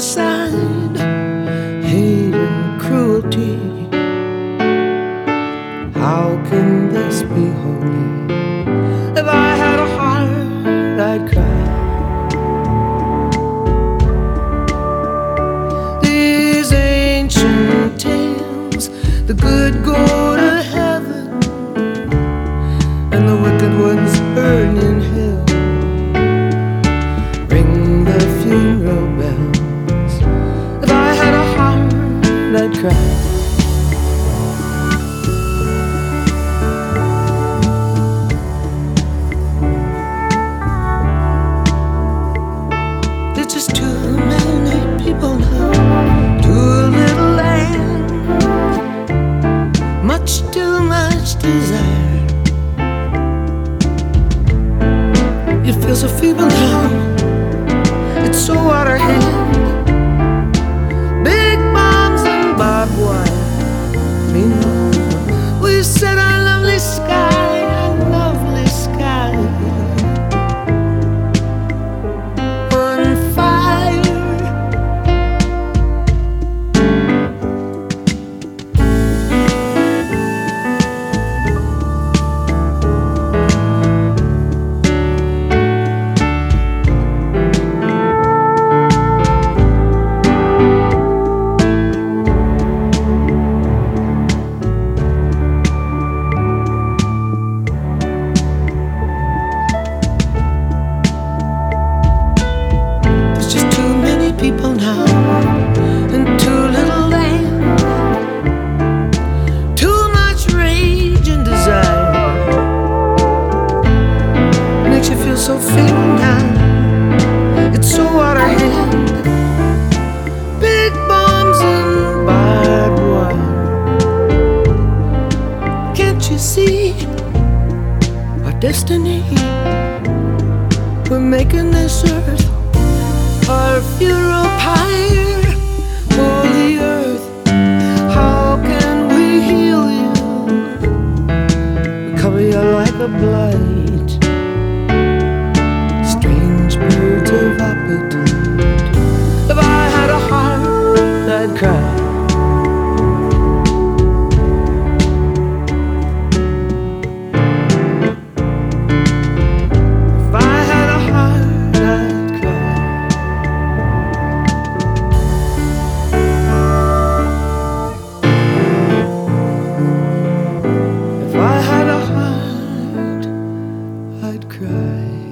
genocide, hate and cruelty. How can this be holy? If I had a heart, I'd cry. These ancient tales, the good go to heaven and the wicked ones burn in hell. Ring the funeral bells. If I had a heart, I'd cry. There's just too many people now, too little land, too much desire. You feel so feeble now, it's so out of hand. Big bombs and barbed wire. Meanwhile, we set our lovely sky, our lovely sky, on fire. People now, and too little land, too much rage and desire. Makes you feel so feeble now, it's so out of hand. Big bombs and barbed wire. Can't you see our destiny? We're making this earth our funeral pyre. Holy earth, how can we heal you? We cover you like a blight. Strange birds of appetite. If I had a heart, I'd cry. I'd cry.